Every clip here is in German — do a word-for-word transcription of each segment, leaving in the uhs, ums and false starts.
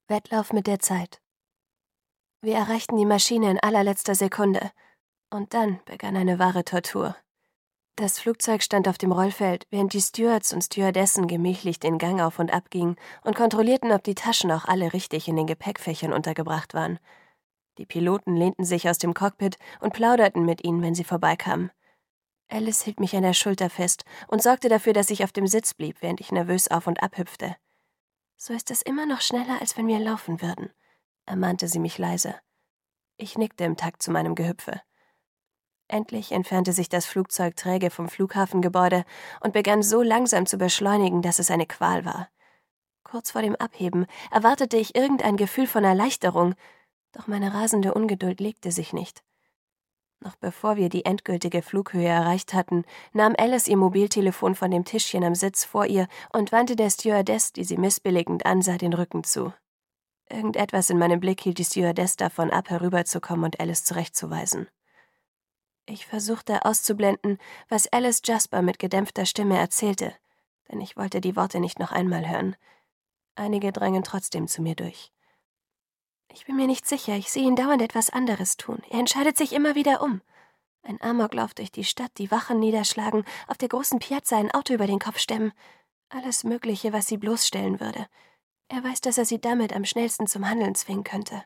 Wettlauf mit der Zeit. Wir erreichten die Maschine in allerletzter Sekunde. Und dann begann eine wahre Tortur. Das Flugzeug stand auf dem Rollfeld, während die Stewards und Stewardessen gemächlich den Gang auf und ab gingen und kontrollierten, ob die Taschen auch alle richtig in den Gepäckfächern untergebracht waren. Die Piloten lehnten sich aus dem Cockpit und plauderten mit ihnen, wenn sie vorbeikamen. Alice hielt mich an der Schulter fest und sorgte dafür, dass ich auf dem Sitz blieb, während ich nervös auf und ab hüpfte. »So ist es immer noch schneller, als wenn wir laufen würden«, ermahnte sie mich leise. Ich nickte im Takt zu meinem Gehüpfe. Endlich entfernte sich das Flugzeug träge vom Flughafengebäude und begann so langsam zu beschleunigen, dass es eine Qual war. Kurz vor dem Abheben erwartete ich irgendein Gefühl von Erleichterung, doch meine rasende Ungeduld legte sich nicht. Noch bevor wir die endgültige Flughöhe erreicht hatten, nahm Alice ihr Mobiltelefon von dem Tischchen am Sitz vor ihr und wandte der Stewardess, die sie missbilligend ansah, den Rücken zu. Irgendetwas in meinem Blick hielt die Stewardess davon ab, herüberzukommen und Alice zurechtzuweisen. Ich versuchte auszublenden, was Alice Jasper mit gedämpfter Stimme erzählte, denn ich wollte die Worte nicht noch einmal hören. Einige drangen trotzdem zu mir durch. »Ich bin mir nicht sicher, ich sehe ihn dauernd etwas anderes tun. Er entscheidet sich immer wieder um. Ein Amoklauf durch die Stadt, die Wachen niederschlagen, auf der großen Piazza ein Auto über den Kopf stemmen. Alles Mögliche, was sie bloßstellen würde. Er weiß, dass er sie damit am schnellsten zum Handeln zwingen könnte.«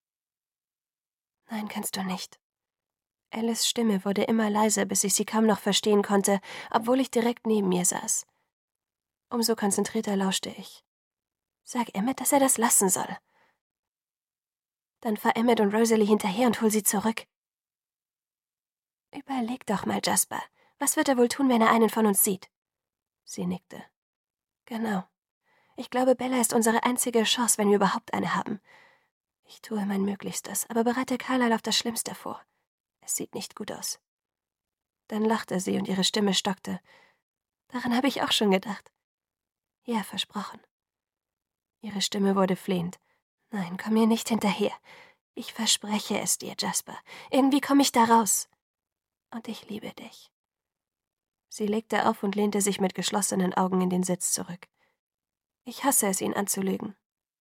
»Nein, kannst du nicht.« Alice' Stimme wurde immer leiser, bis ich sie kaum noch verstehen konnte, obwohl ich direkt neben ihr saß. Umso konzentrierter lauschte ich. »Sag Emmett, dass er das lassen soll.« »Dann fahr Emmett und Rosalie hinterher und hol sie zurück.« »Überleg doch mal, Jasper. Was wird er wohl tun, wenn er einen von uns sieht?« Sie nickte. »Genau. Ich glaube, Bella ist unsere einzige Chance, wenn wir überhaupt eine haben. Ich tue mein Möglichstes, aber bereite Carlyle auf das Schlimmste vor. Es sieht nicht gut aus.« Dann lachte sie und ihre Stimme stockte. »Daran habe ich auch schon gedacht.« »Ja, versprochen.« Ihre Stimme wurde flehend. »Nein, komm mir nicht hinterher. Ich verspreche es dir, Jasper. Irgendwie komme ich da raus. Und ich liebe dich.« Sie legte auf und lehnte sich mit geschlossenen Augen in den Sitz zurück. Ich hasse es, ihn anzulügen.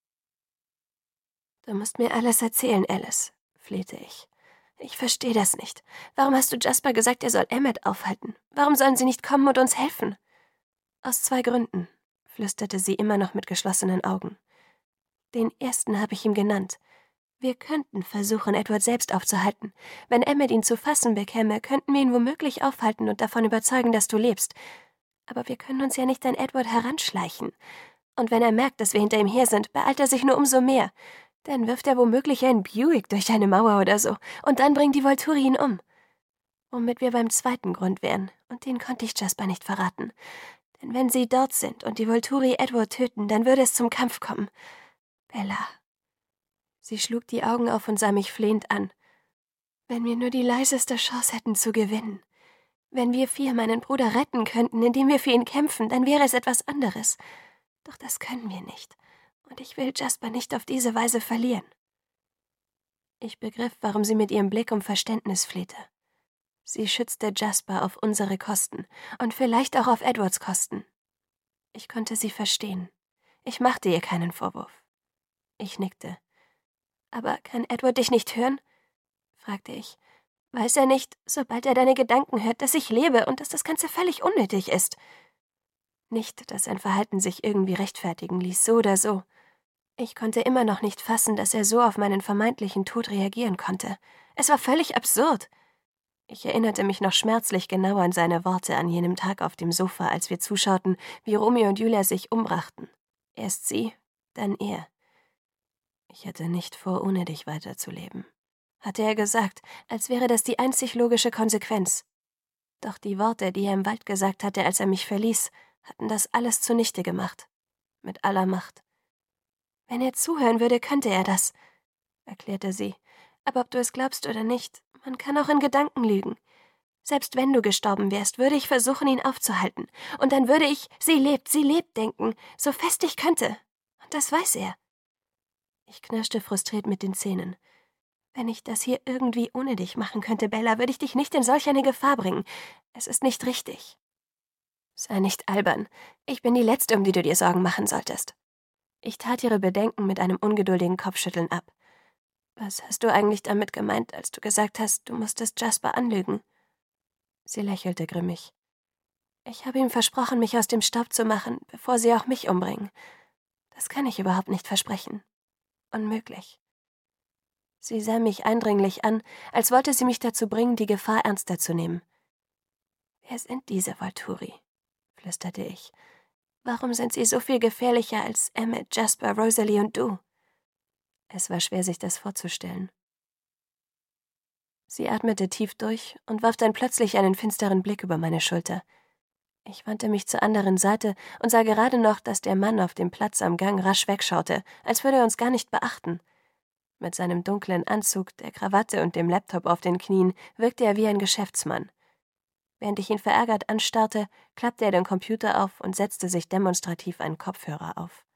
»Du musst mir alles erzählen, Alice«, flehte ich. »Ich verstehe das nicht. Warum hast du Jasper gesagt, er soll Emmett aufhalten? Warum sollen sie nicht kommen und uns helfen?« »Aus zwei Gründen«, flüsterte sie immer noch mit geschlossenen Augen. »Den ersten habe ich ihm genannt. Wir könnten versuchen, Edward selbst aufzuhalten. Wenn Emmett ihn zu fassen bekäme, könnten wir ihn womöglich aufhalten und davon überzeugen, dass du lebst. Aber wir können uns ja nicht an Edward heranschleichen. Und wenn er merkt, dass wir hinter ihm her sind, beeilt er sich nur umso mehr. Dann wirft er womöglich einen Buick durch eine Mauer oder so, und dann bringen die Volturi ihn um. Womit wir beim zweiten Grund wären, und den konnte ich Jasper nicht verraten. Denn wenn sie dort sind und die Volturi Edward töten, dann würde es zum Kampf kommen. Bella.« Sie schlug die Augen auf und sah mich flehend an. »Wenn wir nur die leiseste Chance hätten zu gewinnen. Wenn wir vier meinen Bruder retten könnten, indem wir für ihn kämpfen, dann wäre es etwas anderes. Doch das können wir nicht. Und ich will Jasper nicht auf diese Weise verlieren.« Ich begriff, warum sie mit ihrem Blick um Verständnis flehte. Sie schützte Jasper auf unsere Kosten und vielleicht auch auf Edwards Kosten. Ich konnte sie verstehen. Ich machte ihr keinen Vorwurf. Ich nickte. »Aber kann Edward dich nicht hören?« fragte ich. »Weiß er nicht, sobald er deine Gedanken hört, dass ich lebe und dass das Ganze völlig unnötig ist?« Nicht, dass sein Verhalten sich irgendwie rechtfertigen ließ, so oder so. Ich konnte immer noch nicht fassen, dass er so auf meinen vermeintlichen Tod reagieren konnte. Es war völlig absurd. Ich erinnerte mich noch schmerzlich genau an seine Worte an jenem Tag auf dem Sofa, als wir zuschauten, wie Romeo und Julia sich umbrachten. Erst sie, dann er. »Ich hätte nicht vor, ohne dich weiterzuleben«, hatte er gesagt, als wäre das die einzig logische Konsequenz. Doch die Worte, die er im Wald gesagt hatte, als er mich verließ, hatten das alles zunichte gemacht. Mit aller Macht. »Wenn er zuhören würde, könnte er das«, erklärte sie. »Aber ob du es glaubst oder nicht, man kann auch in Gedanken lügen. Selbst wenn du gestorben wärst, würde ich versuchen, ihn aufzuhalten. Und dann würde ich, sie lebt, sie lebt, denken, so fest ich könnte. Und das weiß er.« Ich knirschte frustriert mit den Zähnen. »Wenn ich das hier irgendwie ohne dich machen könnte, Bella, würde ich dich nicht in solch eine Gefahr bringen. Es ist nicht richtig.« »Sei nicht albern. Ich bin die Letzte, um die du dir Sorgen machen solltest.« Ich tat ihre Bedenken mit einem ungeduldigen Kopfschütteln ab. »Was hast du eigentlich damit gemeint, als du gesagt hast, du musstest Jasper anlügen?« Sie lächelte grimmig. »Ich habe ihm versprochen, mich aus dem Staub zu machen, bevor sie auch mich umbringen. Das kann ich überhaupt nicht versprechen. Unmöglich.« Sie sah mich eindringlich an, als wollte sie mich dazu bringen, die Gefahr ernster zu nehmen. »Wer sind diese Volturi?«, flüsterte ich. »Warum sind sie so viel gefährlicher als Emmett, Jasper, Rosalie und du?« Es war schwer, sich das vorzustellen. Sie atmete tief durch und warf dann plötzlich einen finsteren Blick über meine Schulter. Ich wandte mich zur anderen Seite und sah gerade noch, dass der Mann auf dem Platz am Gang rasch wegschaute, als würde er uns gar nicht beachten. Mit seinem dunklen Anzug, der Krawatte und dem Laptop auf den Knien wirkte er wie ein Geschäftsmann. Während ich ihn verärgert anstarrte, klappte er den Computer auf und setzte sich demonstrativ einen Kopfhörer auf.